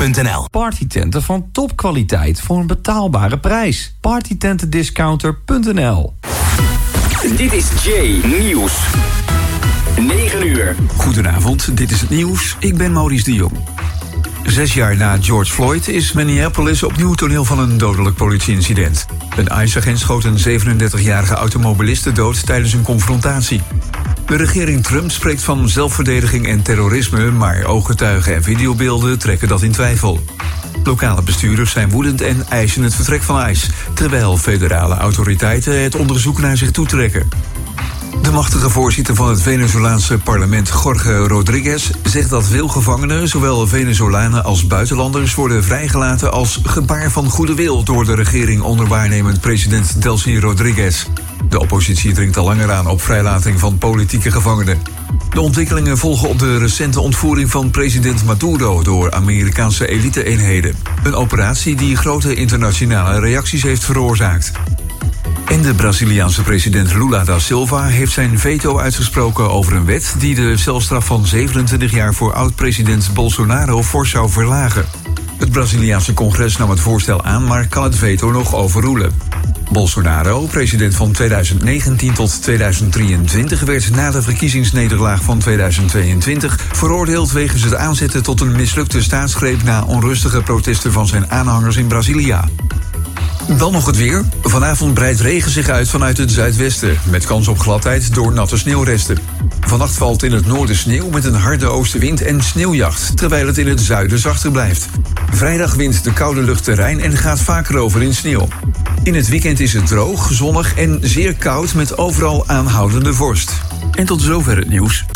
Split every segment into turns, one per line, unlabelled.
partytenten.nl.
Partytenten van topkwaliteit voor een betaalbare prijs. Partytentendiscounter.nl.
Dit is Jay Nieuws. 9 uur.
Goedenavond, dit is het nieuws. Ik ben Maurice de Jong. 6 jaar na George Floyd is Minneapolis opnieuw toneel van een dodelijk politieincident. Een ICE-agent schoot een 37-jarige automobiliste dood tijdens een confrontatie. De regering Trump spreekt van zelfverdediging en terrorisme, maar ooggetuigen en videobeelden trekken dat in twijfel. Lokale bestuurders zijn woedend en eisen het vertrek van ICE, terwijl federale autoriteiten het onderzoek naar zich toetrekken. De machtige voorzitter van het Venezolaanse parlement, Jorge Rodriguez, zegt dat veel gevangenen, zowel Venezolanen als buitenlanders, worden vrijgelaten als gebaar van goede wil door de regering onder waarnemend president Delcy Rodriguez. De oppositie dringt al langer aan op vrijlating van politieke gevangenen. De ontwikkelingen volgen op de recente ontvoering van president Maduro door Amerikaanse elite-eenheden. Een operatie die grote internationale reacties heeft veroorzaakt. En de Braziliaanse president Lula da Silva heeft zijn veto uitgesproken over een wet die de celstraf van 27 jaar voor oud-president Bolsonaro fors zou verlagen. Het Braziliaanse congres nam het voorstel aan, maar kan het veto nog overroelen. Bolsonaro, president van 2019 tot 2023, werd na de verkiezingsnederlaag van 2022 veroordeeld wegens het aanzetten tot een mislukte staatsgreep na onrustige protesten van zijn aanhangers in Brasilia. Dan nog het weer. Vanavond breidt regen zich uit vanuit het zuidwesten, met kans op gladheid door natte sneeuwresten. Vannacht valt in het noorden sneeuw met een harde oostenwind en sneeuwjacht, terwijl het in het zuiden zachter blijft. Vrijdag wint de koude lucht terrein en gaat vaker over in sneeuw. In het weekend is het droog, zonnig en zeer koud met overal aanhoudende vorst. En tot zover het nieuws.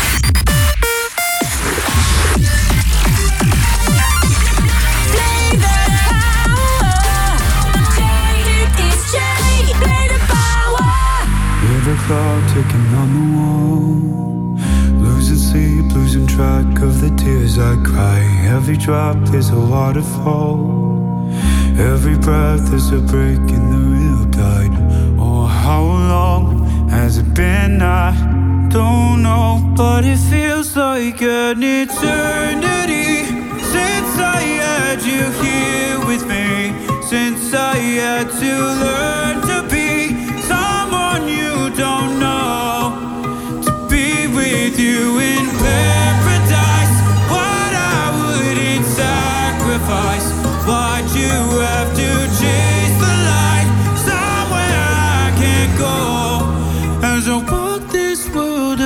The clock ticking on the wall, losing sleep, losing track of the tears I cry. Every drop is a waterfall, every breath is a break in the real tide. Oh, how long has it been? I don't know, but it feels like an eternity since I had you here with me, since I had to learn to be someone you don't know, to be with you in paradise. What I wouldn't sacrifice, why'd you have to chase the light somewhere I can't go, as I walk this world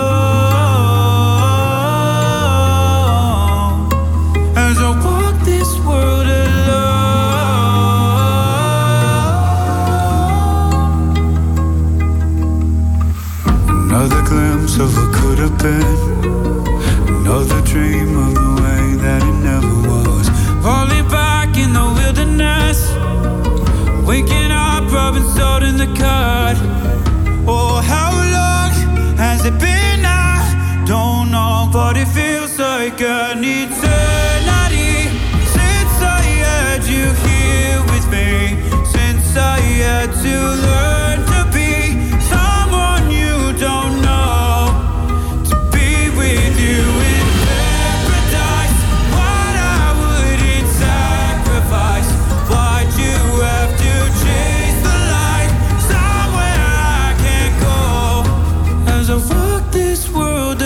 alone, as I walk this world alone. Another glimpse of what could have been, another dream of the way that it never was. Falling back in the wilderness, waking up, rubbing salt in the cut. Oh, how long has it been? I don't know, but it feels like an eternity since I had you here with me, since I had to learn to be someone you don't know, to be with you in paradise. What I wouldn't sacrifice, why'd you have to chase the light somewhere I can't go, as I walk this world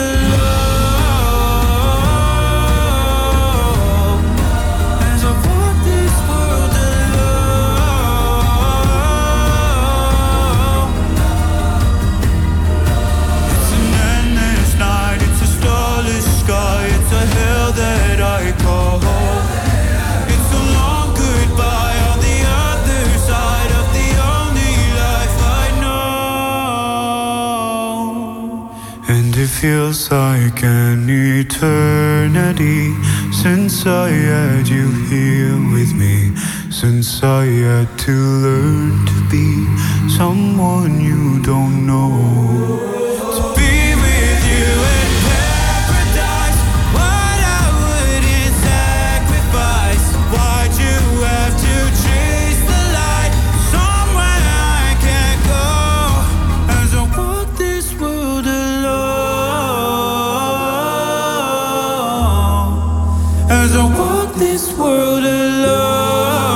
alone, as I walk this world alone. It's an endless night, it's a starless sky, it's a hell that I call home. It's a long goodbye on the other side of the only life I know. And it feels like an eternity since I had you here with me, since I had to learn to be someone you don't know, to be with you in paradise. What I wouldn't sacrifice, why'd you have to chase the light somewhere I can't go, as I walk this world alone, as I walk this this world alone.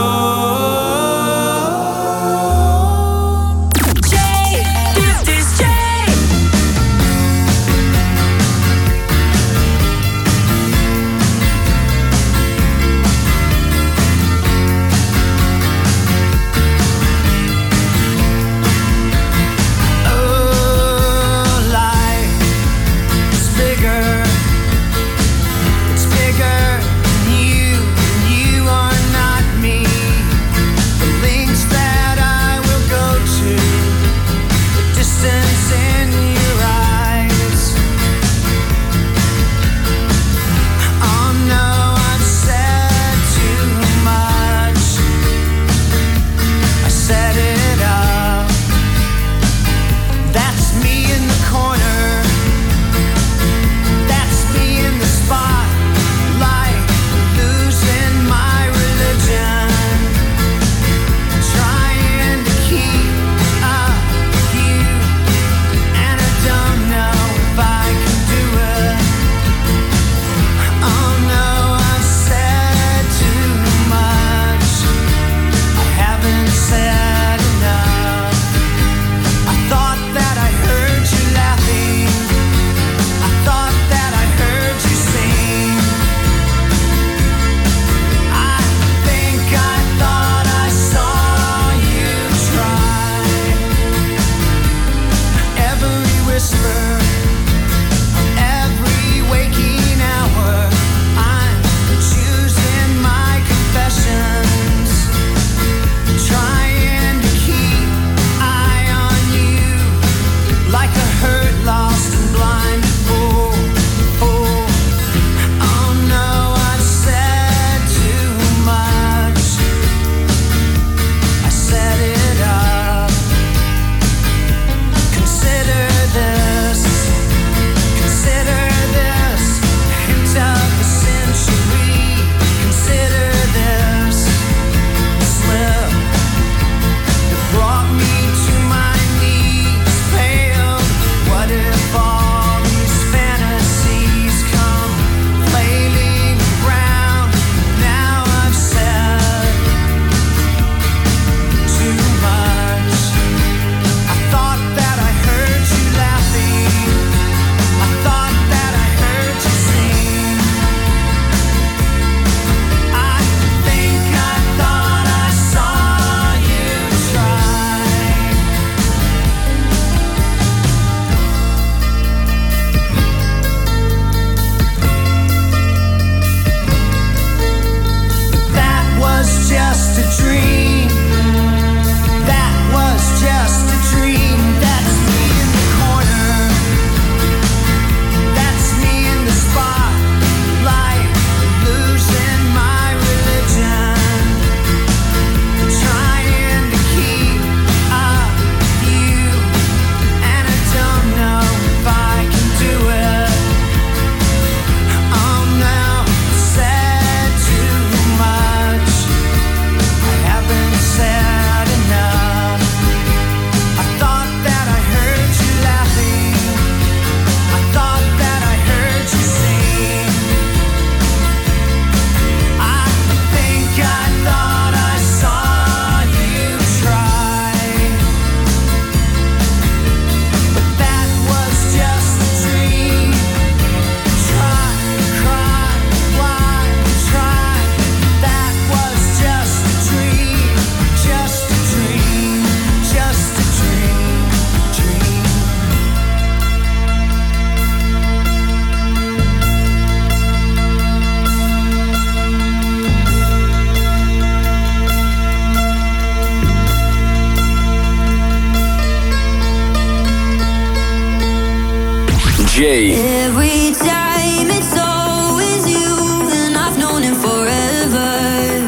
J.
Every time it's always you, and I've known it forever.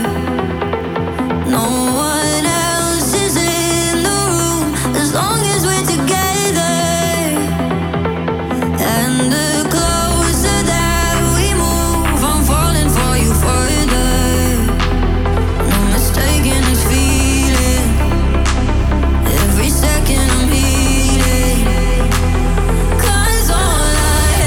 No one else is in the room as long as we're together. And the closer that we move, I'm falling for you further. No mistaking this feeling. Every second I'm healing. 'Cause all I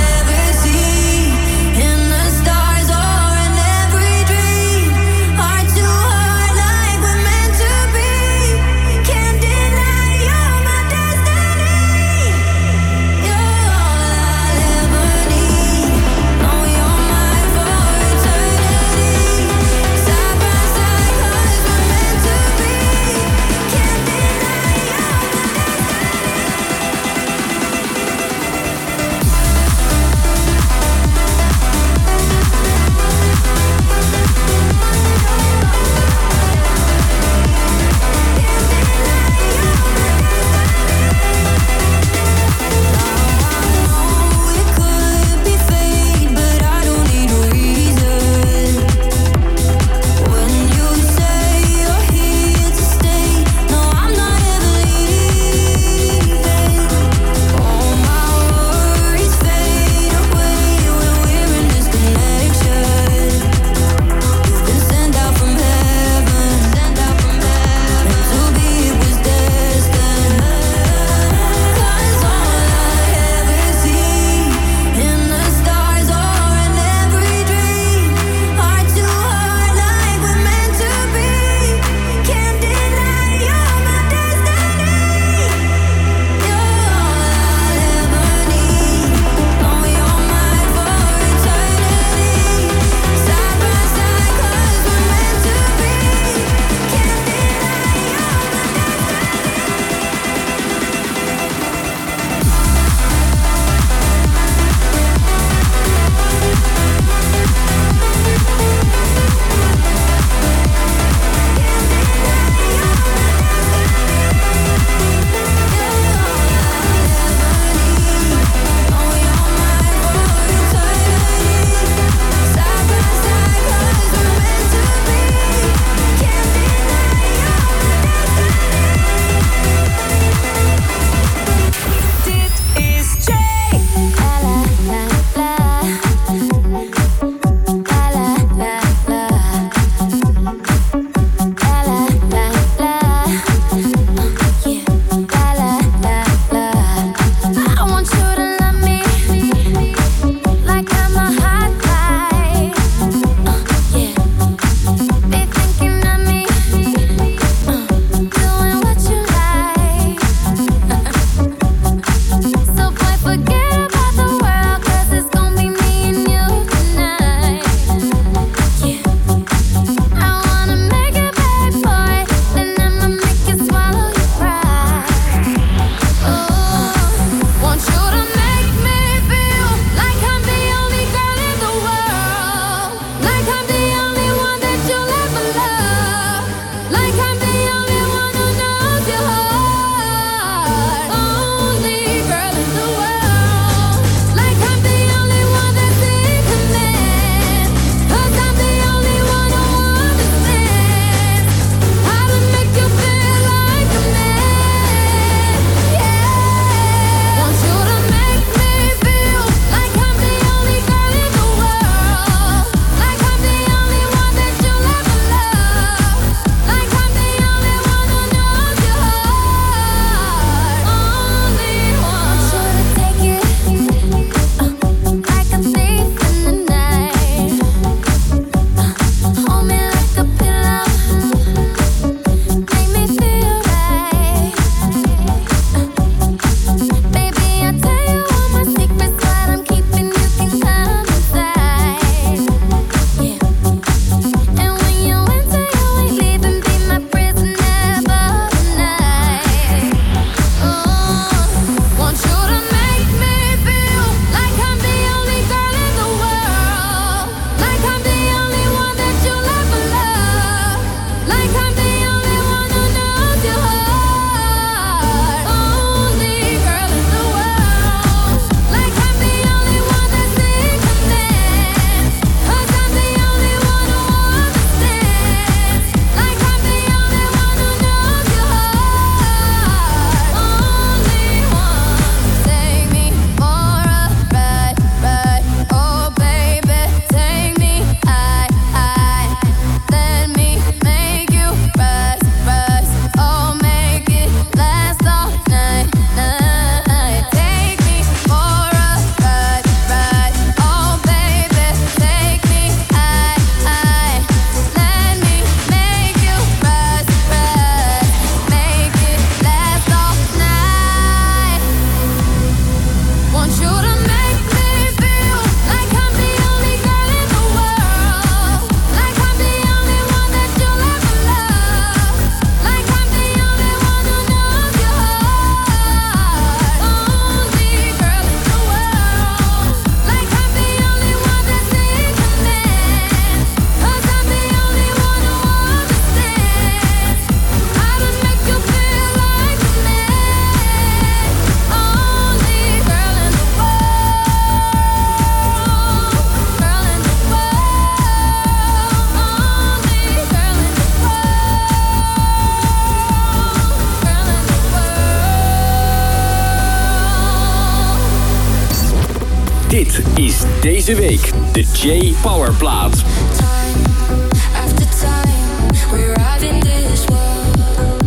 Dit is deze week de J Powerplaat.
After time, we arrive in this world.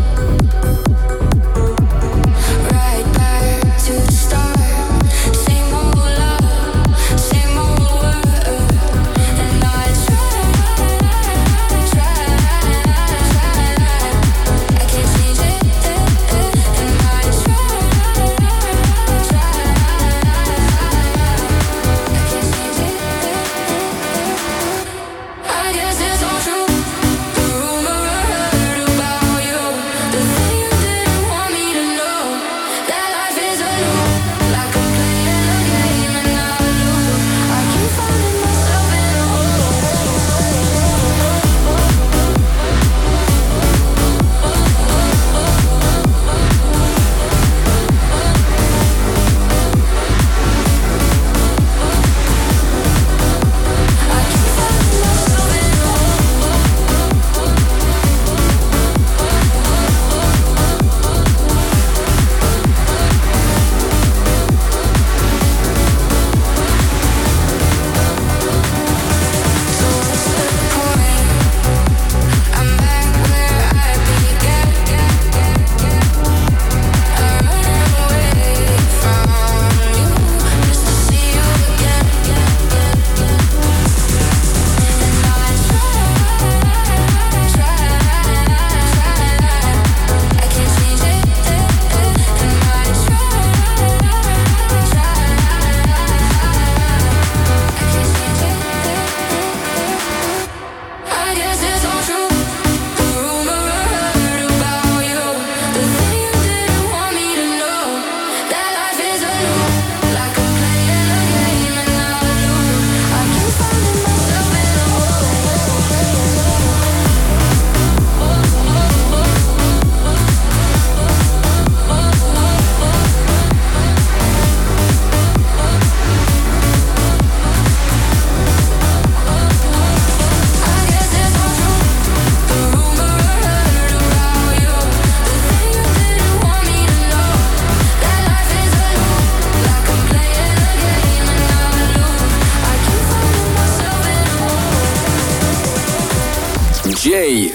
Right back to the start. Same old love, same old world. And I try. I can't change it. And I try. I can't change it. I guess it's all true. The rumor I heard about you, the thing you didn't want me to know, that life is a loop, like I'm playing a game and I lose. I keep finding myself in a hole. I keep finding myself in a hole. So what's the point? I'm back where I began. I ran away from you just to see you again. And I try. I can't change it. And I try. I can't change it. I guess it's all true. The rumor I heard about you, the thing you didn't want me to know, that life is a loop, like I'm playing a game and I lose. I keep finding myself in a hole. I guess it's all true. The rumor I heard about you, the thing you didn't want me to know, that life is a loop, like I'm playing a game and I lose. I keep finding myself in a hole.
J.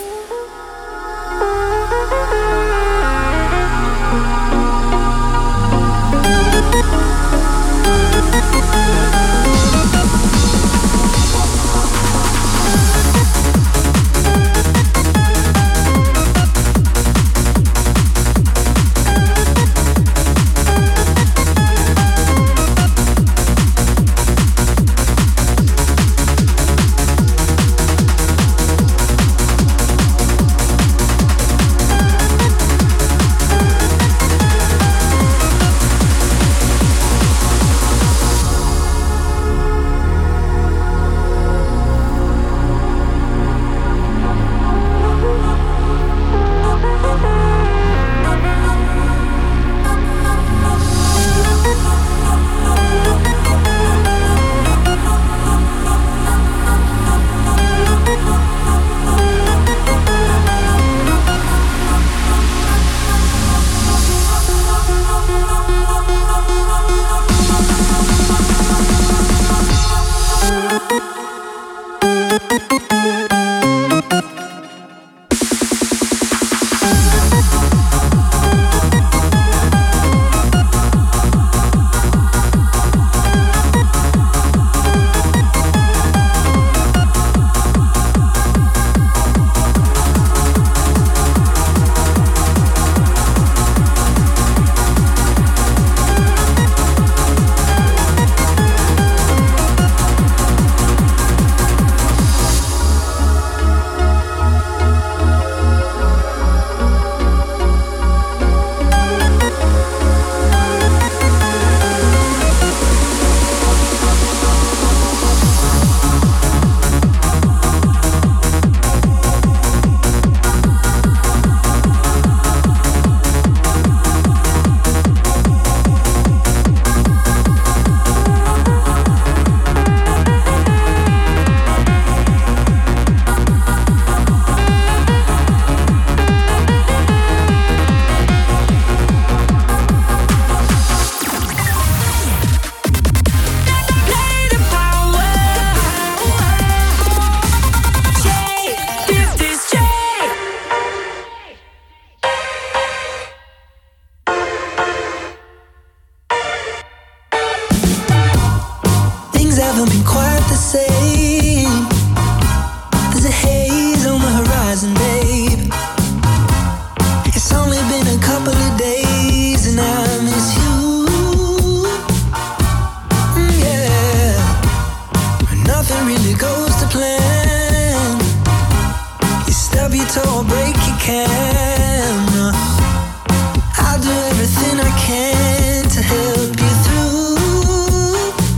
until I break you can. I'll do everything I can to help you through.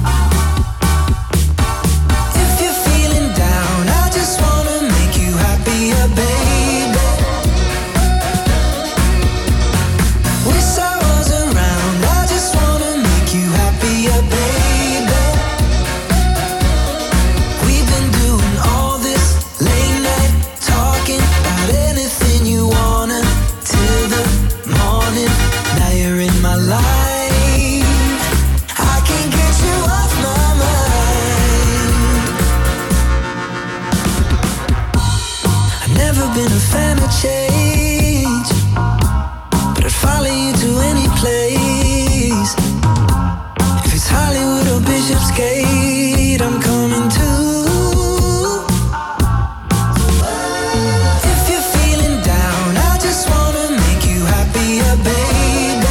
If you're feeling down, I just wanna make you happier, baby. Wish I was around, I just wanna make you happier, baby. We've been doing all this late night talking about anything you wanna till the morning. Now you're in my life, I can't get you off my mind. I've never been a fan of change, but I'd follow you to any place. If it's Hollywood or Bishopsgate, I'm coming too. If you're feeling down, I just wanna make you happier, baby.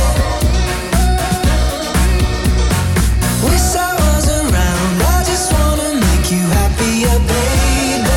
Wish I was around, I just wanna make you happier, baby.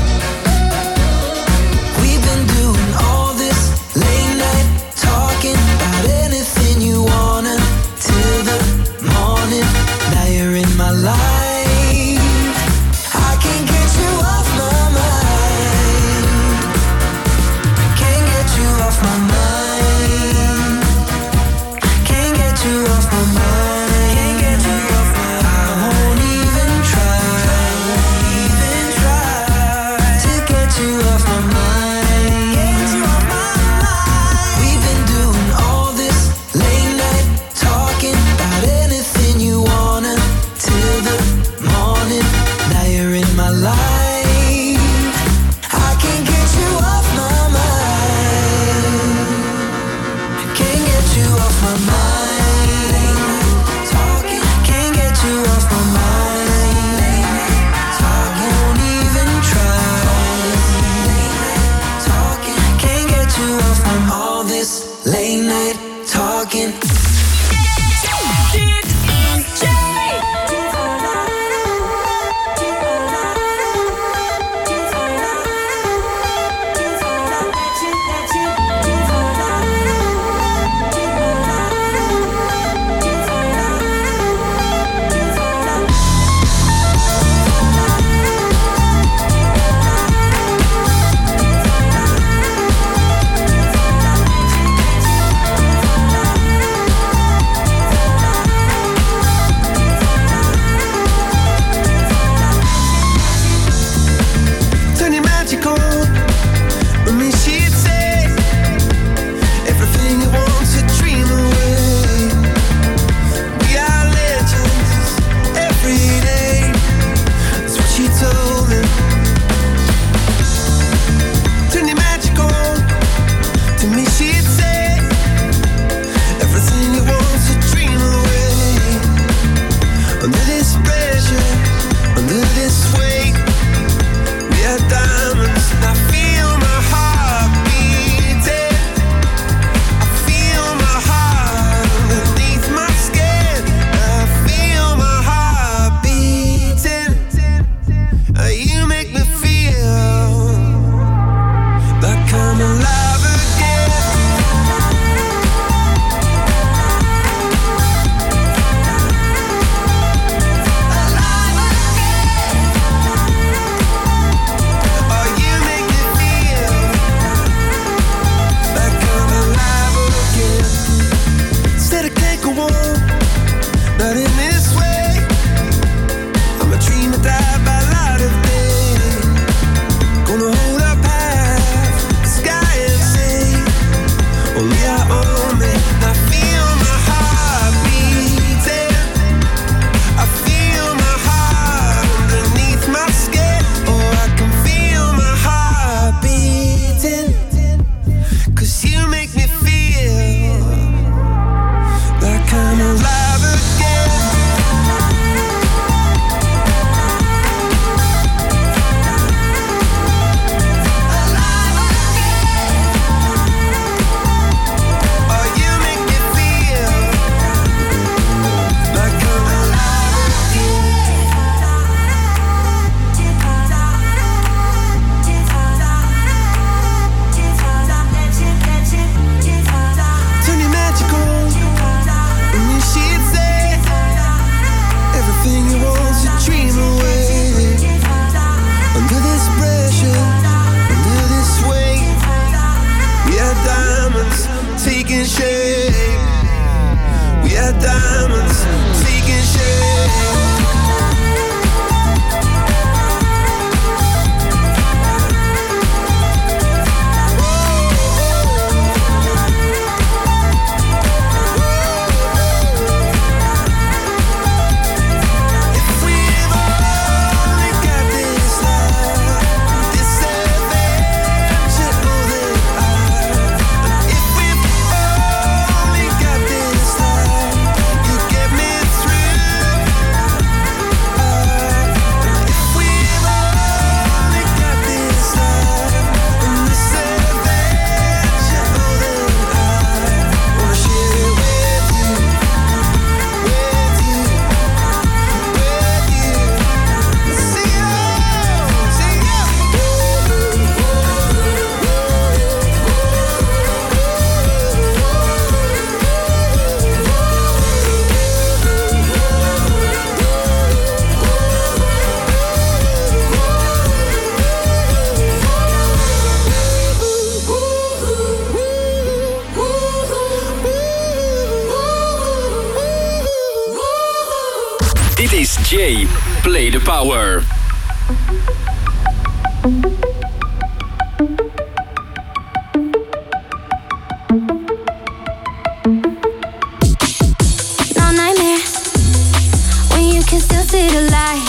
We've been doing all this late night talking about anything you wanna till the morning. Now you're in my life, I can't get you off my mind. Can't get you off my mind. Can't get you off my mind. Can't get you off my mind. I won't even try to get you off my mind. Get you off my mind. We've been doing all this late night talking about anything you wanna till the morning. Now you're in my life, I can't get you off my mind. Can't get you off my mind. Talking, can't get you off my mind. Talking, won't even try. Talking, can't get you off from all this late night talking.
Jay, play the power.
No nightmare when you can still see the light.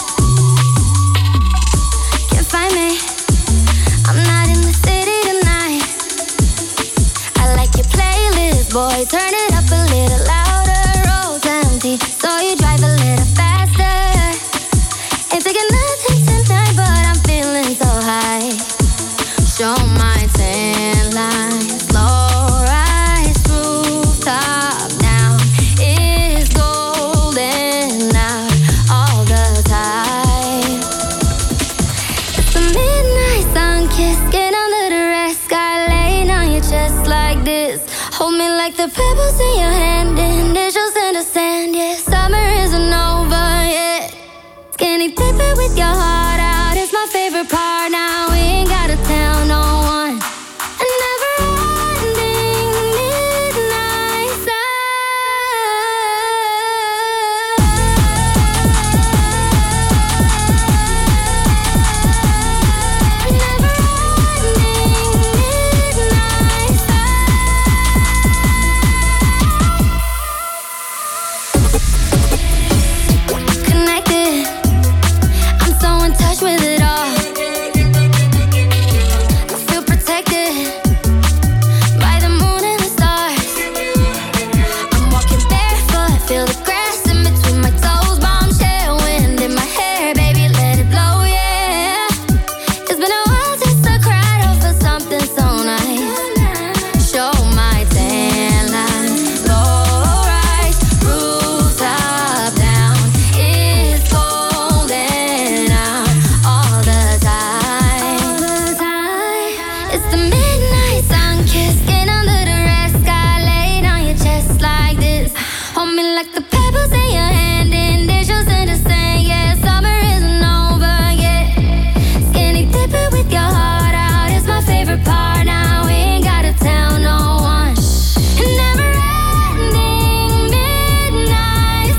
Can't find me. I'm not in the city tonight. I like your playlist, boy. Turn it up a little louder. Roads empty, so you drive a little faster. Ain't thinking nothing tonight, but I'm feeling so high. Show my tan line, slow rise, rooftop down. It's golden out all the time. It's the midnight sun kiss, get under the red sky, laying on your chest like this. Hold me like the pebbles in your hand, initials in the sand. Yeah, summer isn't over yet. Skinny dipping with your heart out is my favorite part. Now we ain't gotta tell no one. A never-ending midnight connected. I'm so in touch with it all. I feel protected by the moon and the stars. I'm walking barefoot, feel the grass in between my toes. Bombshell wind in my hair, baby, let it blow, yeah. It's been a while since I cried over something so nice. Show my tan line, low rise, rooftop down. It's golden out all the time. It's the midnight sun kiss, get under the red sky, laid on your chest like this. Hold me like the pebbles in your hand, initials in the sand. Yeah, summer isn't over yet. Skinny dipping with your heart out is my favorite part. Now we ain't gotta tell no one. A never-ending midnight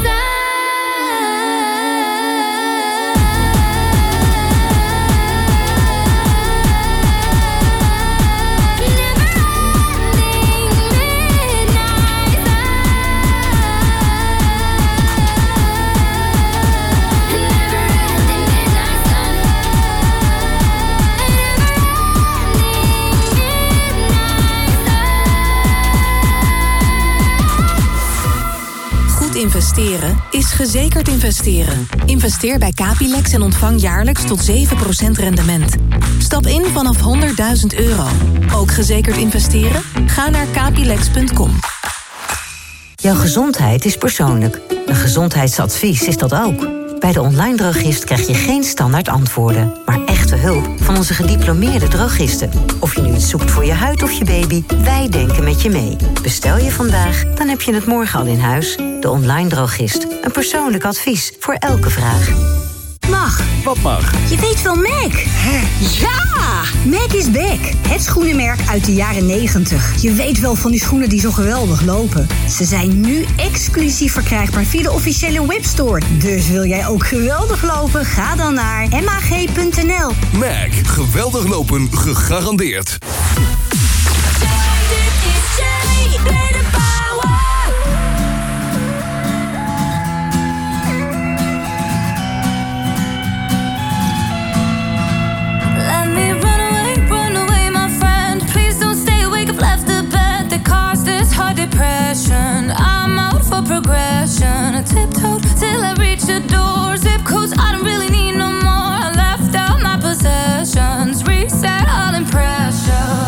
Goed investeren is gezekerd investeren. Investeer bij Capilex en ontvang jaarlijks tot 7% rendement. Stap in vanaf €100.000. Ook gezekerd investeren? Ga naar capilex.com.
Jouw gezondheid is persoonlijk. Een gezondheidsadvies is dat ook. Bij de online drogist krijg je geen standaard antwoorden, maar echte hulp van onze gediplomeerde drogisten. Of je nu iets zoekt voor je huid of je baby, wij denken met je mee. Bestel je vandaag, dan heb je het morgen al in huis. De online drogist. Een persoonlijk advies voor elke vraag.
Mag.
Wat mag?
Je weet wel Mac. Ja! Mac is back. Het schoenenmerk uit de jaren 90. Je weet wel van die schoenen die zo geweldig lopen. Ze zijn nu exclusief verkrijgbaar via de officiële webstore. Dus wil jij ook geweldig lopen? Ga dan naar mag.nl.
Mac, geweldig lopen gegarandeerd.
Depression, I'm out for progression. I tiptoed till I reach the door. Zip codes I don't really need no more. I left out my possessions, reset all impressions.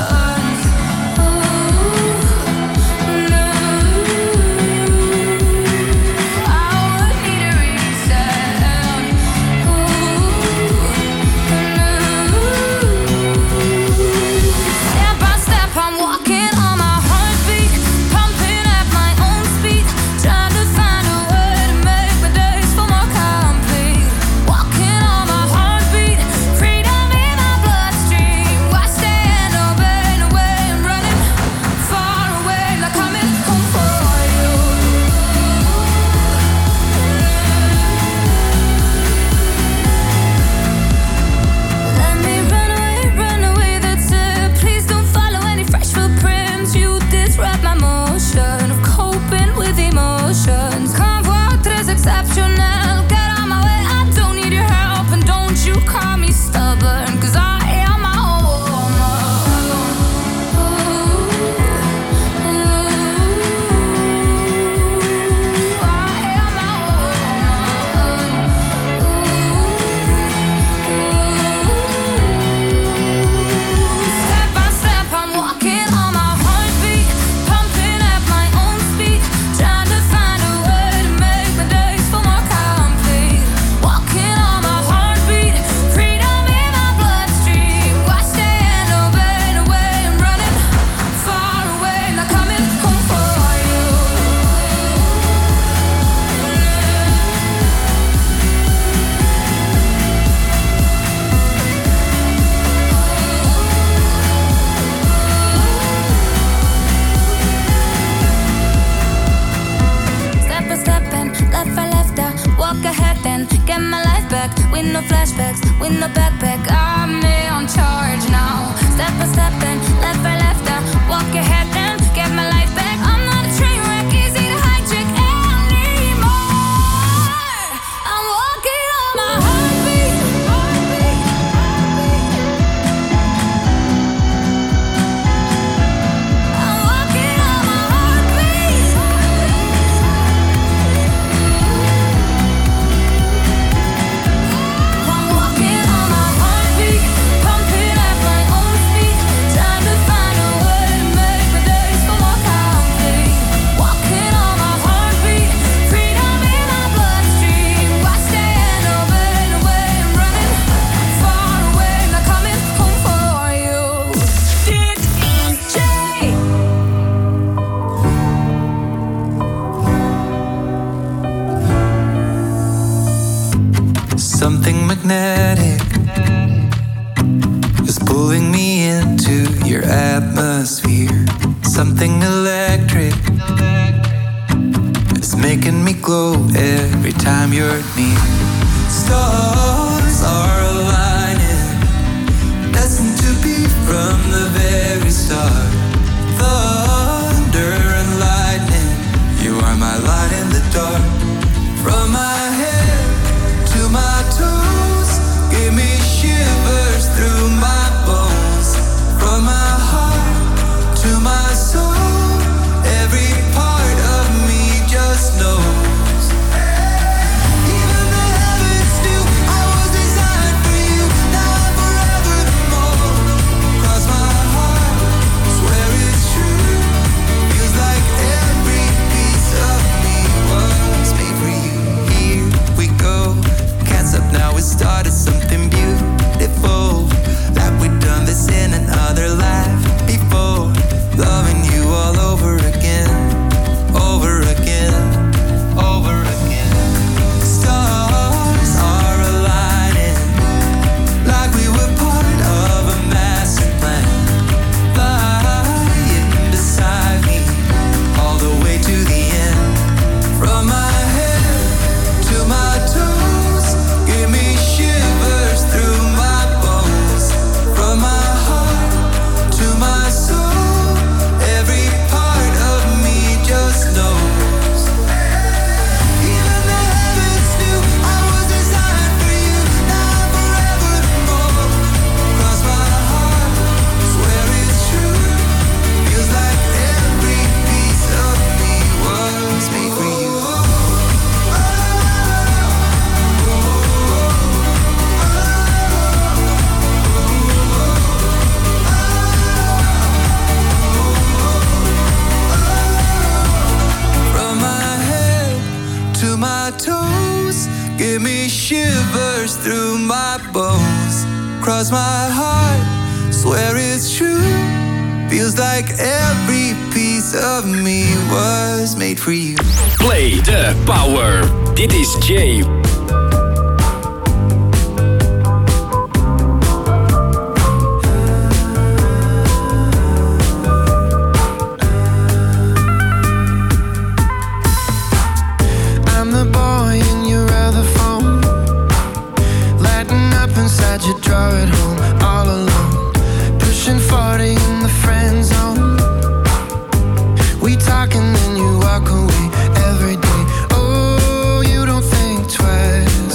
flashbacks with no backpack. I'm in charge now. Step by step and left by left. I walk ahead and get my life back. I'm not a train wreck, easy to hijack anymore. I'm walking on my heartbeat. I'm walking on my heartbeat. I'm walking on my heartbeat, pumping at my own speed. Time to find a way to make my days go more complete. Walking on my heartbeat, freedom in my bloodstream. Why stand away, I'm running far away, not coming home for you. DJ.
Something magnetic is pulling me into your atmosphere. Something electric is making me glow every time you're near. Stars are aligning, destined to be from the very start. Thunder and lightning, you are my light in the dark. From my head to my toes, give me shivers through my bones. From my heart to my soul, every part of me just knows. Even the heavens knew I was designed for you. Now and forevermore. Cross my heart, swear it's true. Feels like every piece of me was made for you. Here we go. Can't stop now, we started something beautiful. Like we've done this in another life before. Loving you all over again, over again, over again. Stars are aligning, like we were part of a master plan. Flying beside me, all the way to the end. From my head to my toes, give me shivers through my bones. From my heart to my soul, every part of me just knows. Even the heavens knew I was designed for you. Now and forevermore. Cross my heart, swear it's true. Feels like every piece of me was made for you. From my head to my toes, give me shivers through my bones. Cross my heart, swear it's true. Feels like every piece of me was made for you.
Play the Power. Dit is Jay.
I'm the boy in your other phone, lighting up inside your drawer at home, all alone, pushing 40 in the friend zone. We talk and then you walk away every day. Oh, you don't think twice.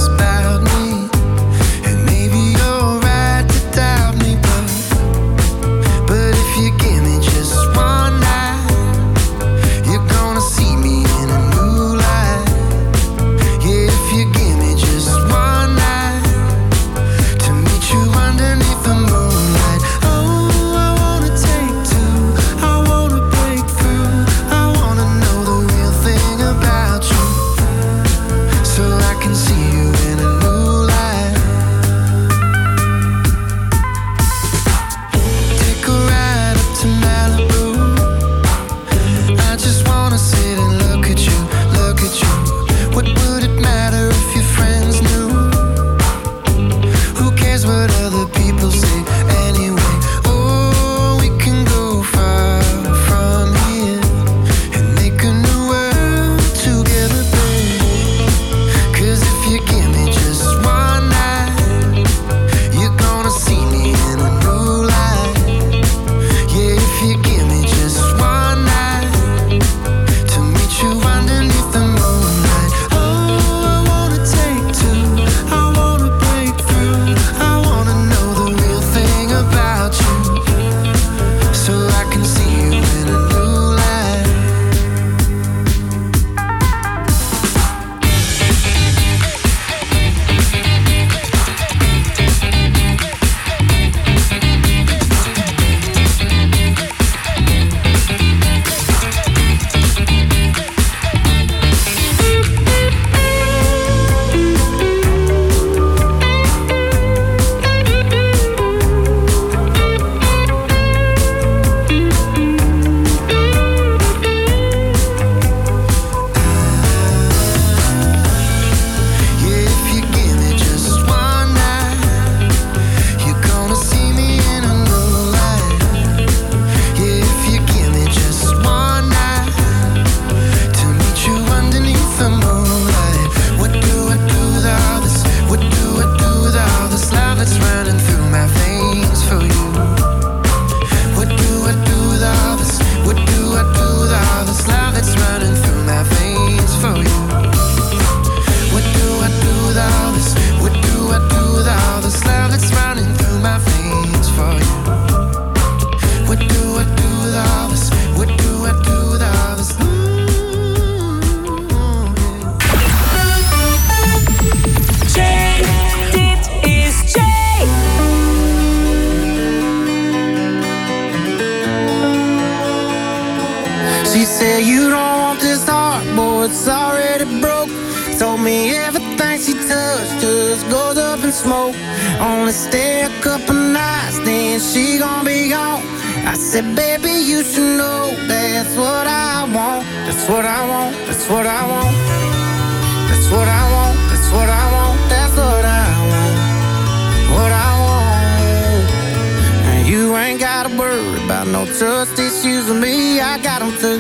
say you don't want this heart, boy, it's already broke. Told me everything she touched just goes up in smoke. Only stay a couple nights, then she gon' be gone. I said, baby, you should know that's what I want. That's what I want, that's what I want. That's what I want, that's what I want. That's what I want, what I want. And you ain't gotta worry about no trust issues with me. I got them too,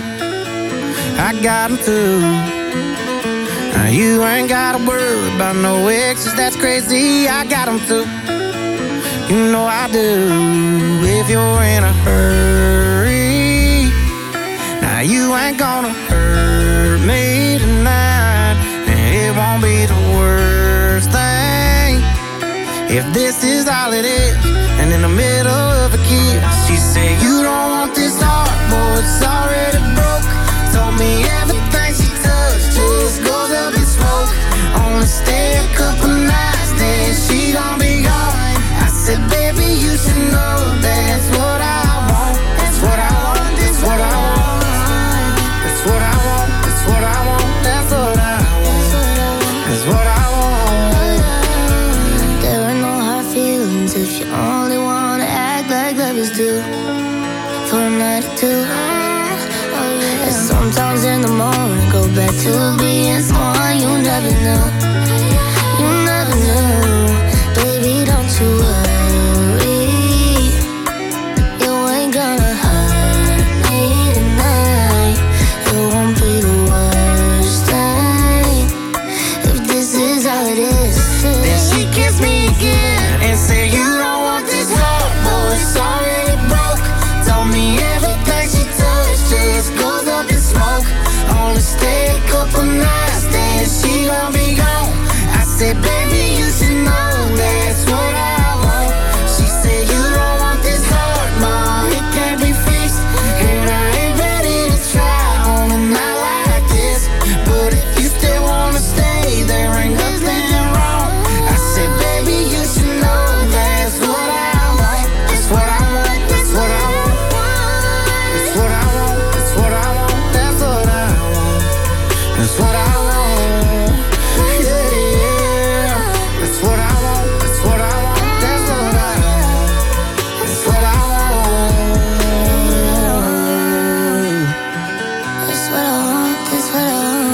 I got them too. Now you ain't gotta worry about no exes, that's crazy. I got them too, you know I do. If you're in a hurry, now you ain't gonna hurt me tonight. And it won't be the worst thing if this is all it is. And in the middle of a kiss, she said, you don't want this heart, boy, it's already broke. Told me everything she touched just goes up in smoke. Only stay a couple nights, then she gon' be gone. I said, baby, you should know that's what I want. That's what I want, that's what I want. That's what I want, that's what I want. That's what I want, that's what I want.
There are no hard feelings if you only wanna act like lovers do. For a night or two. And sometimes in the morning go back to being someone you never knew. You never knew. Baby, don't you worry, you ain't gonna hurt me tonight. It won't be the worst thing if this is all it is.
Then she kissed me again and said, you don't want this heart, boy, it's already broke. Told me everything she touched just goes up in smoke. Only stay a couple nights, then she gon' be gone. I said, baby, you should know that's what I want. She said, you don't want this heart, ma, it can't be fixed. And I ain't ready to try on a night like this. But if you still wanna stay, there ain't nothing wrong. I said, baby, you should know that's what I want. That's what I want, that's what I want. That's what I want, that's what I want. That's what I want, that's what I want. Yeah, yeah. That's what I want, that's what I want. That's what I want, that's what I want.
That's what I want, that's what I want.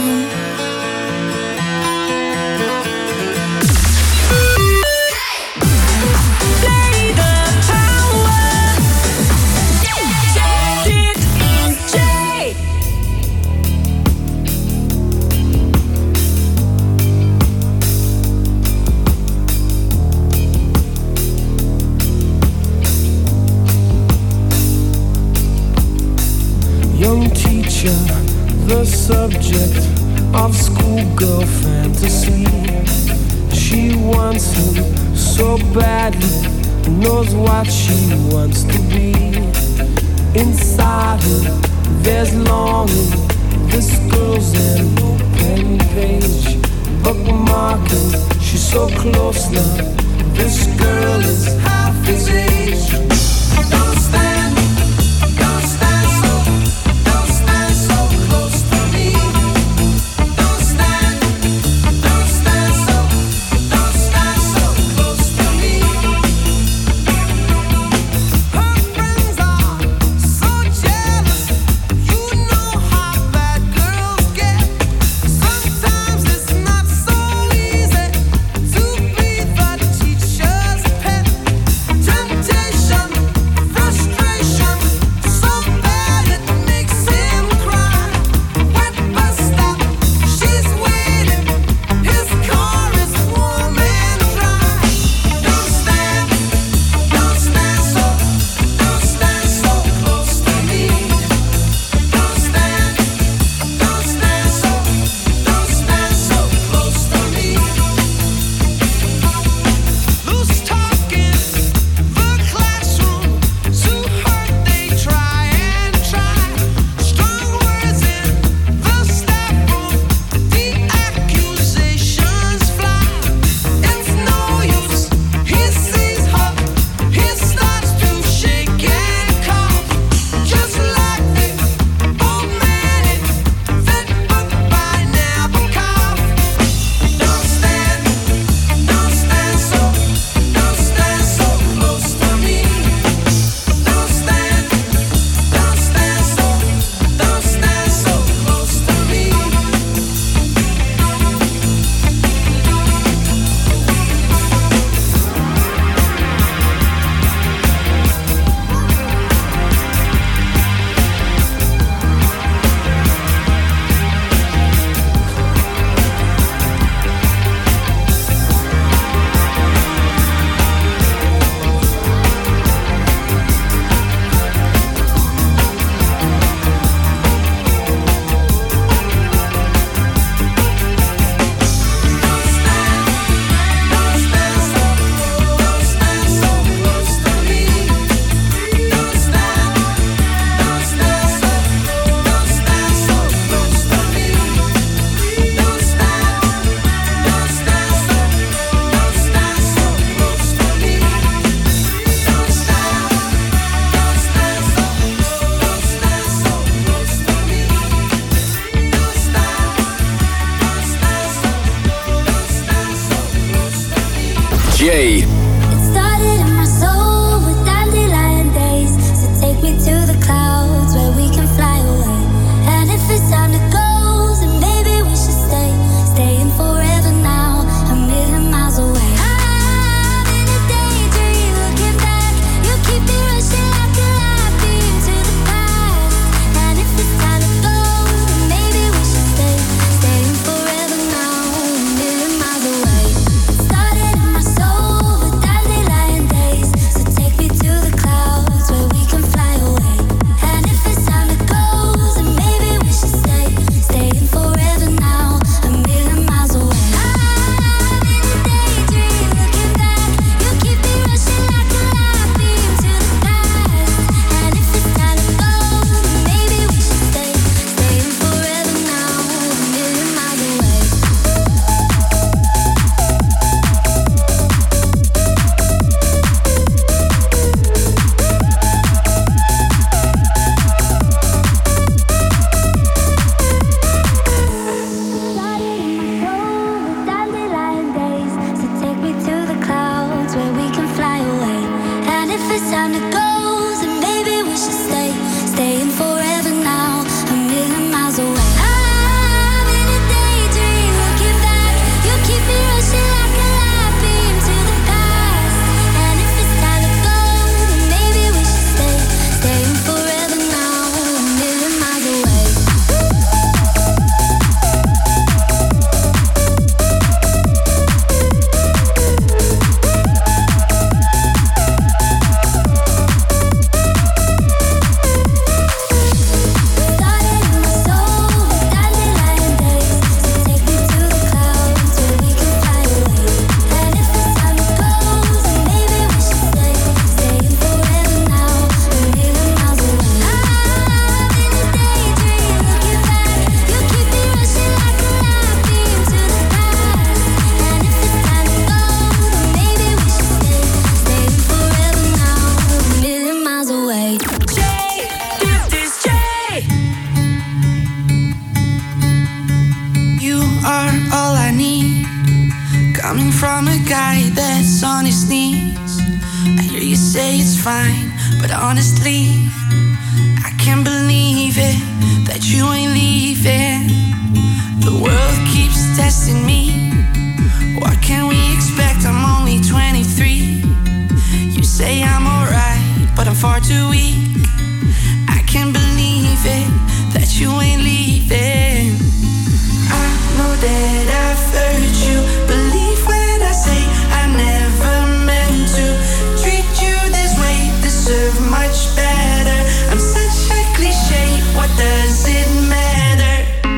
Play the power. DJ.
Young teacher, the subject of schoolgirl fantasy. She wants him so badly, knows what she wants to be. Inside her, there's longing. This girl's an open page, bookmarking. She's so close now. This girl is half his age. Don't stand so close to me. Don't stand so close to me. Her friends are so jealous. You know how bad girls get. Sometimes it's not so easy to be the teacher's pet. Temptation
I'm a guy that's on his knees. I hear you say it's fine, but honestly, I can't believe it, that you ain't leaving. The world keeps testing me. What can we expect? I'm only 23. You say I'm alright, but I'm far too weak. I can't believe it, that you ain't leaving. I know that I've hurt you. Believe when I say I never meant to treat you this way. Deserve much better. I'm such a cliche. What does it matter?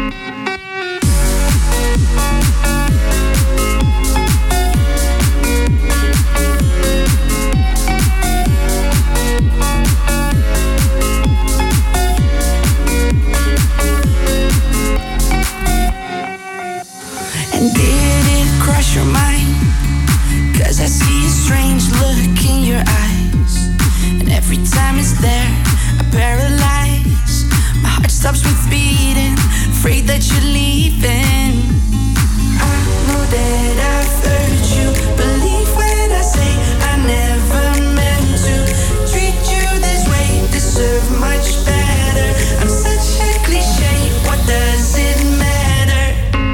And did it cross your mind? 'Cause I see a strange look in your eyes, and every time it's there, I paralyze. My heart stops with beating, afraid that you're leaving. I know that I've hurt you. Believe when I say I never meant to treat you this way. Deserve much better. I'm such a cliche. What does it matter?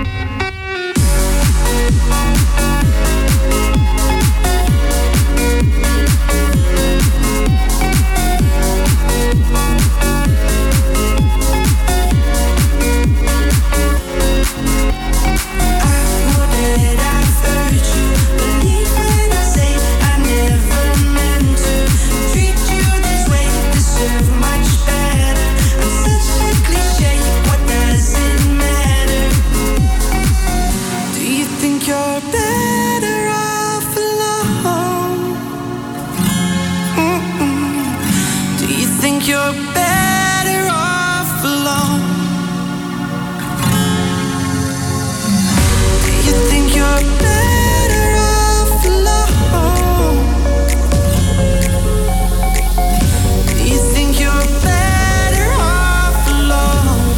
You're better off alone. Do you think you're better off alone? Do you think you're better off alone?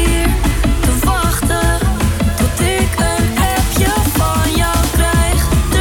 Lig hier te wachten tot ik een appje van jou krijg.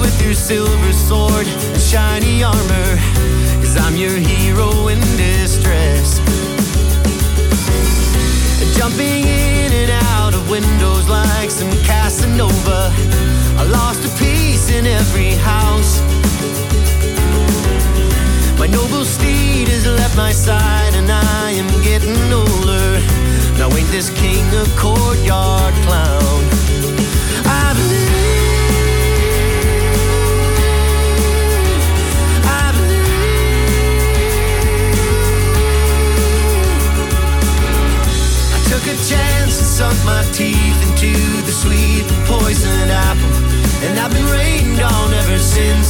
with your silver sword and shiny armor, 'cause I'm your hero in distress. Jumping in and out of windows like some Casanova, I lost a piece in every house. My noble steed has left my side and I am getting older. Now ain't this king a courtyard clown? I took a chance and sunk my teeth into the sweet and poisoned apple, and I've been rained on ever since.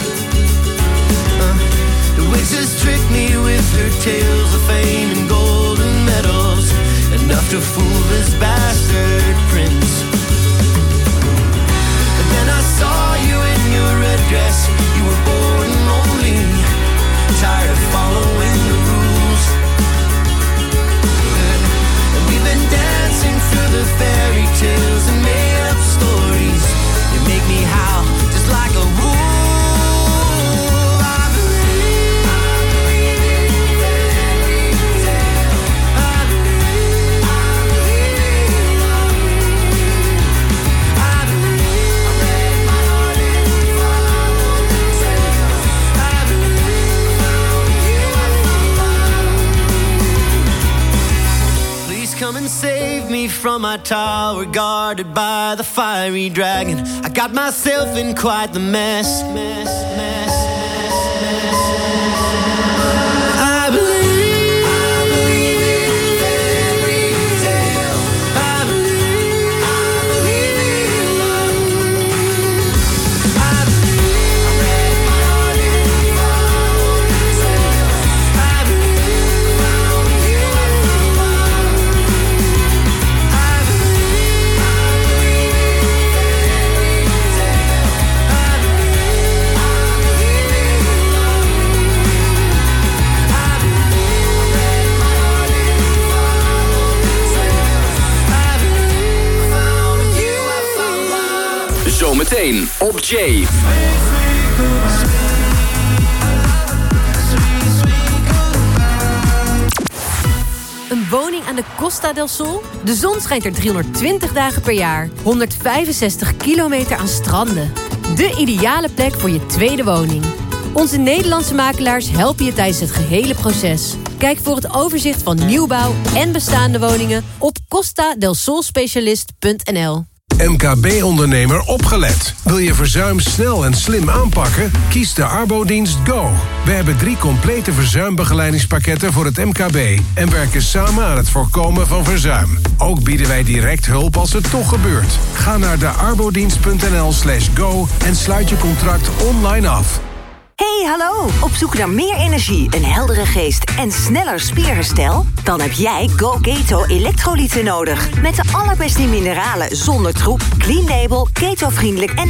The witch has tricked me with her tales of fame and golden medals, enough to fool this bastard prince. And then I saw you in your red dress, you were bored and lonely, tired of following the rules. We've been dancing through the fairy tales and made up stories. You make me howl just like a wolf. I believe in fairy tales. I believe in love. I believe I read my heart and followed the trail. I believe found you I found love. Please come and save me from my tower, guarded by the fiery dragon. I got myself in quite the mess. I believe in fairy tale. I believe in love. I believe I read my heart and followed the trail. I believe found you I found love. I believe in fairy tale. I believe in love. I believe I read my heart and followed the trail. I believe found you I found love.
Zometeen op Jay.
Een woning aan de Costa del Sol? De zon schijnt er 320 dagen per jaar. 165 kilometer aan stranden. De ideale plek voor je tweede woning. Onze Nederlandse makelaars helpen je tijdens het gehele proces. Kijk voor het overzicht van nieuwbouw en bestaande woningen op costadelsolspecialist.nl.
MKB-ondernemer opgelet. Wil je verzuim snel en slim aanpakken? Kies de Arbodienst Go. We hebben 3 complete verzuimbegeleidingspakketten voor het MKB... en werken samen aan het voorkomen van verzuim. Ook bieden wij direct hulp als het toch gebeurt. Ga naar de arbodienst.nl/go en sluit je contract online af.
Hey, hallo! Op zoek naar meer energie, een heldere geest en sneller spierherstel? Dan heb jij Go Keto elektrolyten nodig. Met de allerbeste mineralen zonder troep, clean label, ketovriendelijk en